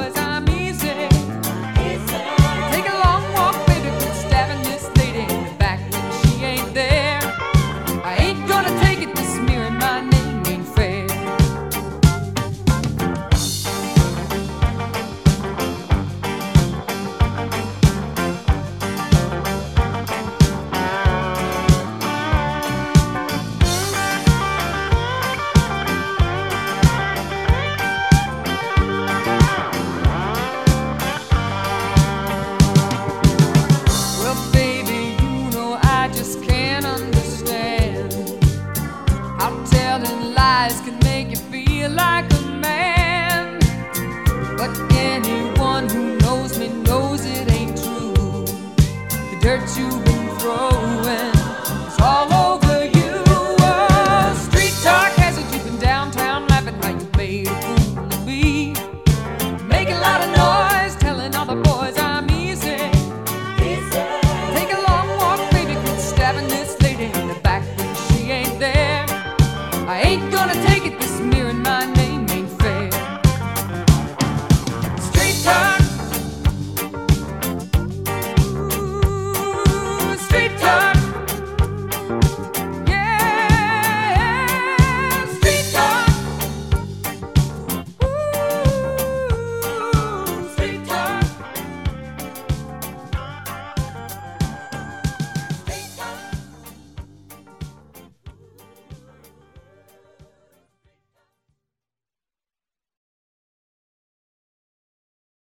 boys I'm easy. Take a long walk, baby, quit stabbing this lady in the back when she ain't there. I ain't gonna take it, this smearing my name ain't fair. Well, baby, you know I just can't understand how telling lies can make you feel like a man. But anyone who knows me knows it ain't true. The dirt you've been throwing is all over you. Oh, street talk has it keeping downtown laughing how you made a fool of me. Make a lot of noise telling all the boys I'm easy. Take a long walk, baby, quit stabbing this lady in the back when she ain't there. I ain't gonna take it, this smearing my name